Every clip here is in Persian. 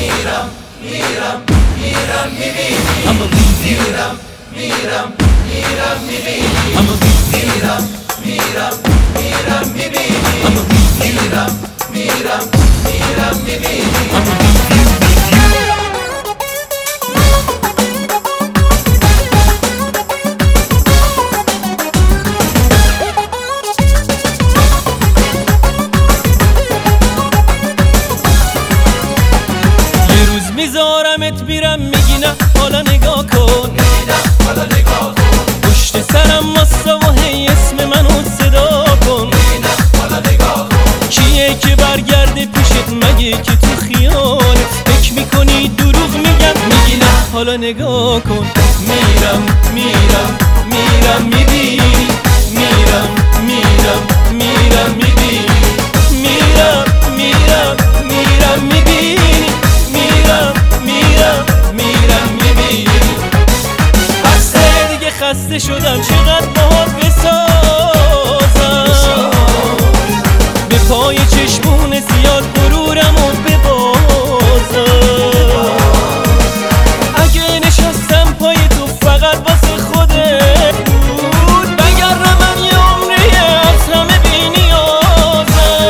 میرم میرم میرم میبینی I'ma leave you میرم میرم میرم میبینی I'ma leave you میرم میرم میرم میبینی I'ma leave you میرم میرم میرم میبینی I'ma leave you میذارمت میرم میگی نه حالا نگاه کن حالا نگاه کن پشت سرم واسه و هی اسم منو صدا کن حالا نگاه کن کیه که برگرده پیشت مگه که تو خیالت فکر میکنی دروغ میگم میگی نه حالا نگاه کن میرم میرم میرم میبینی میرم میرم میرم میبینی میرم میرم میرم میبینی میرم میرم میرم میبینی دیگه خسته شدم چقدر باهات بسازم به پای چشمون زیاد غرورمو ببازم اگه نشستم پای تو فقط واسه خودت بود وگرنه من یه عمری اصلا بی نیازم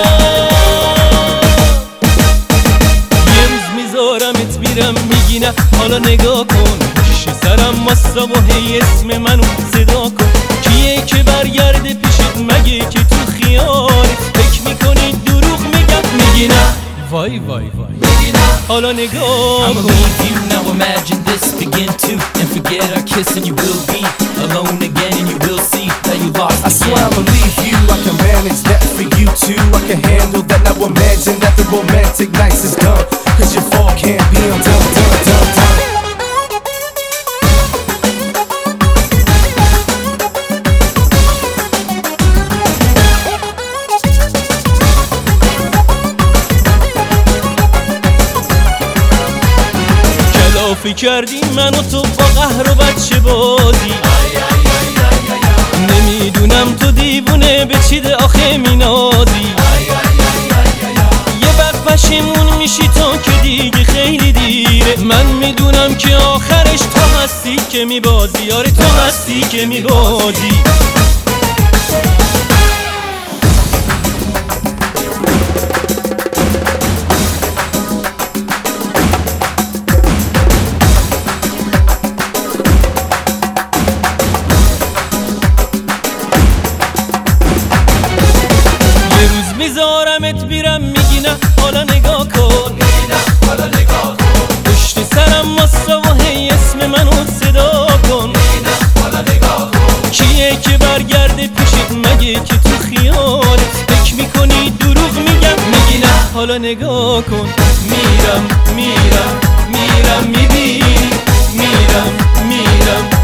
یه روز میذارمت میرم میگی نه حالا نگاه کن سرم واسه و هی اسم منو صدا کن کیه که برگرده پیشت مگه که تو خیالت فکر میکنی دروغ میگم میگی نه وای وای وای میگی نه حالا نگاه I'ma کن leave you now imagine this begin to and forget our kiss and you will be alone again and you will see that you lost I swear I'ma leave you, I can manage that for you too I can handle that, now imagine that the romantic nights is done Cause your fall can't be undone, done, done, done کلافی کردی من و تو با قهر و بچه بازی نمیدونم تو دیوونه به چی ده آخه مینازی یه وقت پشیمون میشی تو که دیگه خیلی دیره من میدونم که آخرش تو هستی که میبازی آره تو هستی که میبازی میذارمت میرم میگی نه حالا نگاه کن حالا نگاه کن پشت سرم واسه و هی اسم منو صدا کن حالا نگاه کن کیه که برگرده پیشت مگه که تو خیالت فکر میکنی دروغ میگم میگی نه حالا نگاه کن میرم میرم میرم میبینی میرم میرم